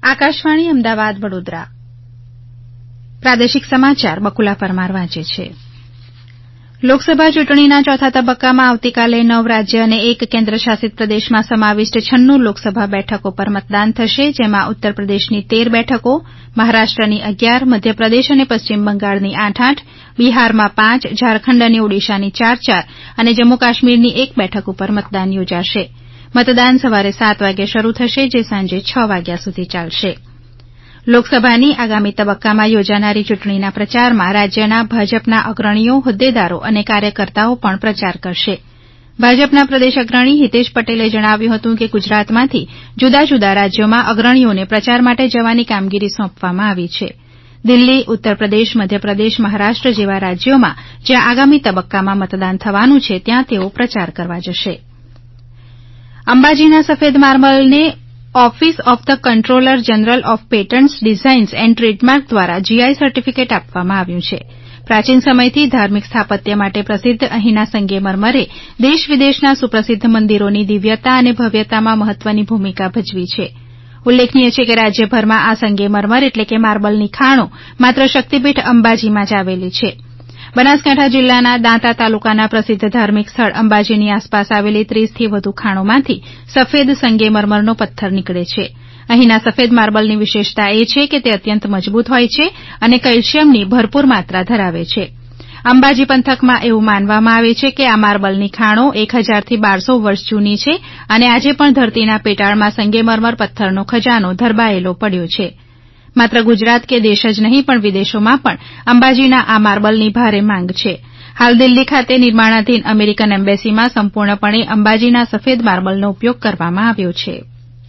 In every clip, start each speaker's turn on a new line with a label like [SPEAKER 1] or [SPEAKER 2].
[SPEAKER 1] આકાશવાણી અમદાવાદ વડોદરા પ્રાદેશિક સમાચાર બકુલા પરમાર વાંચે છે. લોકસભા ચૂંટણીના ચોથા તબક્કામાં આવતીકાલે 9 રાજ્ય અને 1 કેન્દ્રશાસિત પ્રદેશમાં સમાવિષ્ટ 96 લોકસભા બેઠકો પર મતદાન થશે, જેમાં ઉત્તરપ્રદેશની 13 બેઠકો, મહારાષ્ટ્રની 11, મધ્યપ્રદેશ અને પશ્ચિમ બંગાળની 8-8, બિહારમાં 5, ઝારખંડ અને ઓડિશાની 4-4 અને જમ્મુ કાશ્મીરની 1 બેઠક ઉપર મતદાન યોજાશે. મતદાન સવારે 7 વાગે શરૂ થશે, જે સાંજે 6 વાગ્યા સુધી ચાલશે. લોકસભાની આગામી તબક્કામાં યોજાનારી ચૂંટણીના પ્રચારમાં રાજ્યના ભાજપના અગ્રણીઓ, હોદ્દેદારો અને કાર્યકર્તાઓ પણ પ્રચાર કરશે. ભાજપના પ્રદેશ અગ્રણી હિતેશ પટેલે જણાવ્યું હતું કે ગુજરાતમાંથી જુદા જુદા રાજ્યોમાં અગ્રણીઓને પ્રચાર માટે જવાની કામગીરી સોંપવામાં આવી છે. દિલ્હી, ઉત્તરપ્રદેશ, મધ્યપ્રદેશ, મહારાષ્ટ્ર જેવા રાજ્યોમાં જ્યાં આગામી તબક્કામાં મતદાન થવાનું છે, ત્યાં તેઓ પ્રચાર કરવા જશે. અંબાજીના સફેદ માર્બલને office of the controller general of patents, designs and trademark દ્વારા GI સર્ટિફિકેટ આપવામાં આવ્યું છે. પ્રાચીન સમયથી ધાર્મિક સ્થાપત્ય માટે પ્રસિદ્ધ અહીંના સંગેમરમરે દેશ વિદેશના સુપ્રસિદ્ધ મંદિરોની દિવ્યતા અને ભવ્યતામાં મહત્વની ભૂમિકા ભજવી છે. ઉલ્લેખનીય છે કે રાજ્યભરમાં આ સંગેમરમર એટલે કે માર્બલની ખાણો માત્ર શક્તિપીઠ અંબાજીમાં જ આવેલી છે. બનાસકાંઠા જિલ્લાના દાંતા તાલુકાના પ્રસિદ્ધ ધાર્મિક સ્થળ અંબાજીની આસપાસ આવેલી 30થી વધુ ખાણોમાંથી સફેદ સંગેમરમરનો પથ્થર નીકળે છે. અહીંના સફેદ માર્બલની વિશેષતા એ છે કે તે અત્યંત મજબૂત હોય છે અને કેલ્શિયમની ભરપૂર માત્રા ધરાવે છે. અંબાજી પંથકમાં એવું માનવામાં આવે છે કે આ માર્બલની ખાણો 1000થી 1200 વર્ષ જૂની છે અને આજે પણ ધરતીના પેટાળમાં સંગેમરમર પથ્થરનો ખજાનો ધરબાયેલો પડ્યો છે. માત્ર ગુજરાત કે દેશ જ નહીં પણ વિદેશોમાં પણ અંબાજીના આ માર્બલની ભારે માંગ છે. હાલ દિલ્હી ખાતે નિર્માણાધીન અમેરિકન એમ્બેસીમાં સંપૂર્ણપણે અંબાજીના સફેદ માર્બલનો ઉપયોગ કરવામાં આવ્યો છે.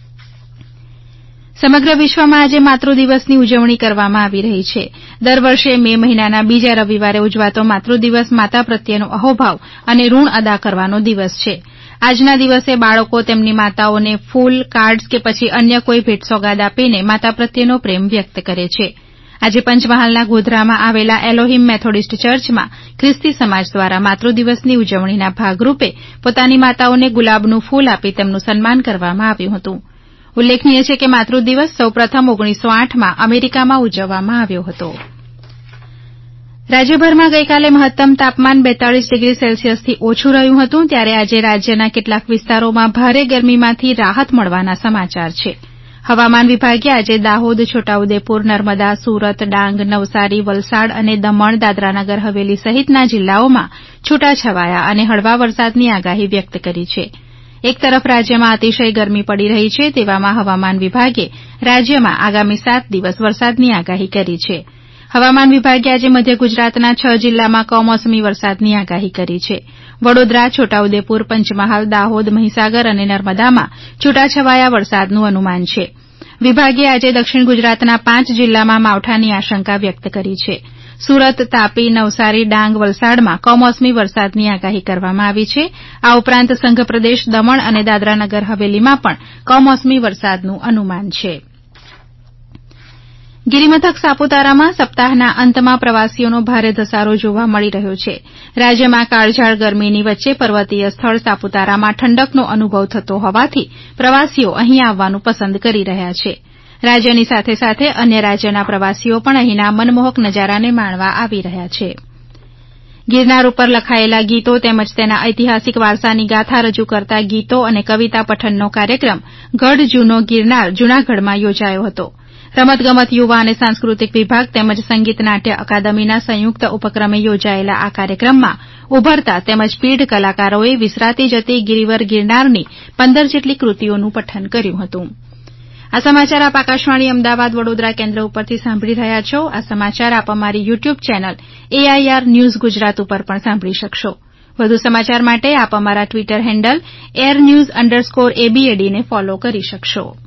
[SPEAKER 1] સમગ્ર વિશ્વમાં આજે માતૃ દિવસની ઉજવણી કરવામાં આવી રહી છે. દર વર્ષે મે મહિનાના બીજા રવિવારે ઉજવાતો માતૃ દિવસ માતા પ્રત્યેનો અહોભાવ અને ઋણ અદા કરવાનો દિવસ છે. આજના દિવસે બાળકો તેમની માતાઓને ફૂલ, કાર્ડ્સ કે પછી અન્ય કોઈ ભેટસોગાદ આપીને માતા પ્રત્યેનો પ્રેમ વ્યક્ત કરે છે. આજે પંચમહાલના ગોધરામાં આવેલા એલોહિમ મેથોડિસ્ટ ચર્ચમાં ખ્રિસ્તી સમાજ દ્વારા માતૃ દિવસની ઉજવણીના ભાગરૂપે પોતાની માતાઓને ગુલાબનું ફૂલ આપી તેમનું સન્માન કરવામાં આવ્યું હતું. ઉલ્લેખનીય છે કે માતૃ દિવસ સૌપ્રથમ 1908માં અમેરિકામાં ઉજવવામાં આવ્યો હતો. રાજ્યભરમાં ગઈકાલે મહત્તમ તાપમાન 42 ડિગ્રી સેલ્સિયસથી ઓછું રહ્યું હતું, ત્યારે આજે રાજ્યના કેટલાક વિસ્તારોમાં ભારે ગરમીમાંથી રાહત મળવાના સમાચાર છે. હવામાન વિભાગે આજે દાહોદ, છોટાઉદેપુર, નર્મદા, સુરત, ડાંગ, નવસારી, વલસાડ અને દમણ, દાદરાનગર હવેલી સહિતના જિલ્લાઓમાં છૂટાછવાયા અને હળવા વરસાદની આગાહી વ્યક્ત કરી છે. એક તરફ રાજ્યમાં અતિશય ગરમી પડી રહી છે, તેવામાં હવામાન વિભાગે રાજ્યમાં આગામી 7 દિવસ વરસાદની આગાહી કરી છે. હવામાન વિભાગે આજે મધ્ય ગુજરાતના 6 જિલ્લામાં કમોસમી વરસાદની આગાહી કરી છે. વડોદરા, છોટાઉદેપુર, પંચમહાલ, દાહોદ, મહીસાગર અને નર્મદામાં છૂટાછવાયા વરસાદનું અનુમાન છે. વિભાગે આજે દક્ષિણ ગુજરાતના 5 જિલ્લામાં માવઠાની આશંકા વ્યક્ત કરી છે. સુરત, તાપી, નવસારી, ડાંગ, વલસાડમાં કમોસમી વરસાદની આગાહી કરવામાં આવી છે. આ ઉપરાંત સંઘપ્રદેશ, દમણ અને દાદરાનગર હવેલીમાં પણ કમોસમી વરસાદનું અનુમાન છે. ગિરિમથક સાપુતારામાં સપ્તાહના અંતમાં પ્રવાસીઓનો ભારે ધસારો જોવા મળી રહ્યો છે. રાજ્યમાં કાળઝાળ ગરમીની વચ્ચે પર્વતીય સ્થળ સાપુતારામાં ઠંડકનો અનુભવ થતો હોવાથી પ્રવાસીઓ અહીં આવવાનું પસંદ કરી રહ્યા છે. રાજ્યની સાથે સાથે અન્ય રાજ્યના પ્રવાસીઓ પણ અહીંના મનમોહક નજારાને માણવા આવી રહ્યા છે. ગિરનાર ઉપર લખાયેલા ગીતો તેમજ તેના ઐતિહાસિક વારસાની ગાથા રજૂ કરતા ગીતો અને કવિતા પઠનનો કાર્યક્રમ ગઢ જૂનો ગિરનાર જૂનાગઢમાં યોજાયો હતો. રમતગમત, યુવા અને સાંસ્કૃતિક વિભાગ તેમજ સંગીત નાટ્ય અકાદમીના સંયુક્ત ઉપક્રમે યોજાયેલા આ કાર્યક્રમમાં ઉભરતા તેમજ પીઢ કલાકારોએ વિસરાતી જતી ગિરિવર ગિરનારની 15 જેટલી કૃતિઓનું પઠન કર્યું હતું. આ સમાચાર આપ આકાશવાણી અમદાવાદ વડોદરા કેન્દ્ર ઉપરથી સાંભળી રહ્યા છો. આ સમાચાર આપ અમારી YouTube channel AIR news Gujarat ઉપર પણ સાંભળી શકશો. વધુ સમાચાર માટે આપ અમારા ટ્વિટર હેન્ડલ airnews_abad ને ફોલો કરી શકશો.